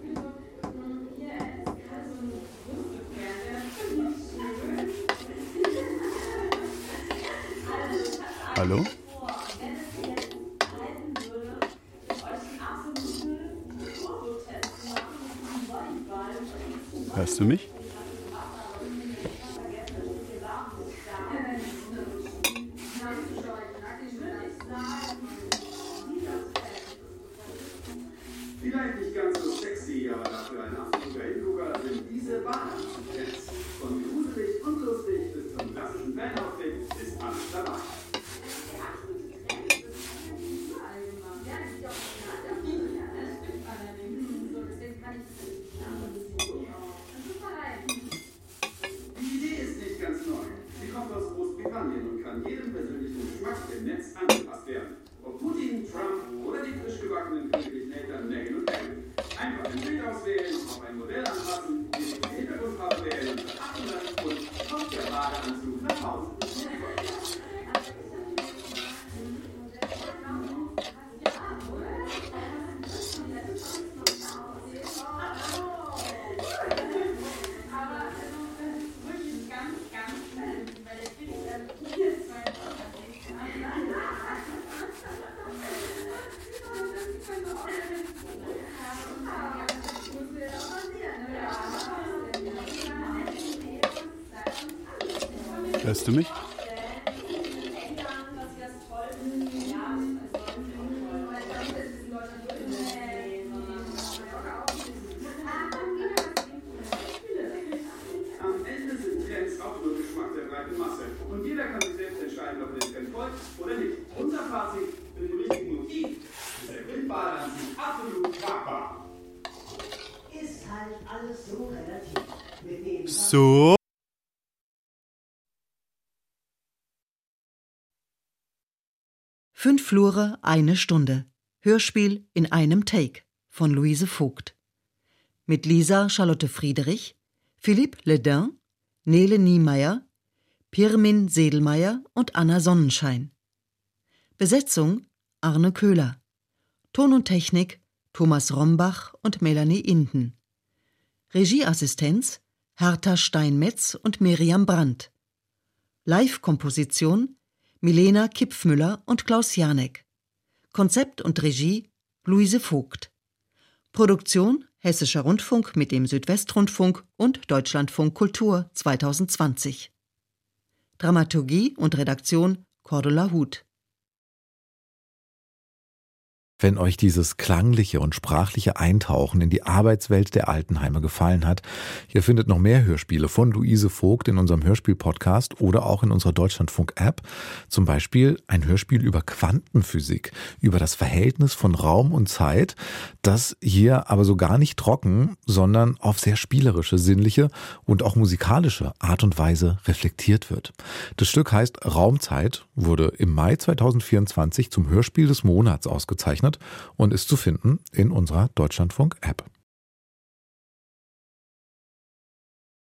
Hallo? Hörst du mich? Vielleicht nicht ganz so sexy, aber dafür ein absoluter Hingucker sind diese Badeanzug-Trends. Von gruselig und lustig bis zum klassischen Fan-Outfit ist alles dabei. Die Idee ist nicht ganz neu. Sie kommt aus Großbritannien und kann jedem persönlichen Geschmack im Netz angepasst werden. Ob Putin, Trump oder die frisch gebackenen königlichen Eltern Meghan und Harry. Einfach ein Bild auswählen, auf ein Modell anpassen, die Hintergrundfarbe wählen und achten lassen und kommt der Badeanzug nach Hause. Hörst du mich? Am Ende sind Trends auch nur Geschmack der breiten Masse. Und jeder kann sich selbst entscheiden, ob er den Trend folgt oder nicht. Unser Fazit: mit dem richtigen Motiv ist der Wildbadeanzug absolut tragbar. Ist halt alles so relativ. So. Fünf Flure, eine Stunde. Hörspiel in einem Take von Luise Vogt. Mit Lisa Charlotte Friedrich, Philippe Ledin, Nele Niemeyer, Pirmin Sedelmeier und Anna Sonnenschein. Besetzung Arne Köhler. Ton und Technik Thomas Rombach und Melanie Inden. Regieassistenz Hertha Steinmetz und Miriam Brandt. Live-Komposition Milena Kipfmüller und Klaus Janek. Konzept und Regie Luise Vogt. Produktion Hessischer Rundfunk mit dem Südwestrundfunk und Deutschlandfunk Kultur zweitausendzwanzig. Dramaturgie und Redaktion Cordula Huth. Wenn euch dieses klangliche und sprachliche Eintauchen in die Arbeitswelt der Altenheime gefallen hat, ihr findet noch mehr Hörspiele von Luise Vogt in unserem Hörspiel-Podcast oder auch in unserer Deutschlandfunk-App. Zum Beispiel ein Hörspiel über Quantenphysik, über das Verhältnis von Raum und Zeit, das hier aber so gar nicht trocken, sondern auf sehr spielerische, sinnliche und auch musikalische Art und Weise reflektiert wird. Das Stück heißt Raumzeit, wurde im Mai zweitausendvierundzwanzig zum Hörspiel des Monats ausgezeichnet und ist zu finden in unserer Deutschlandfunk-App.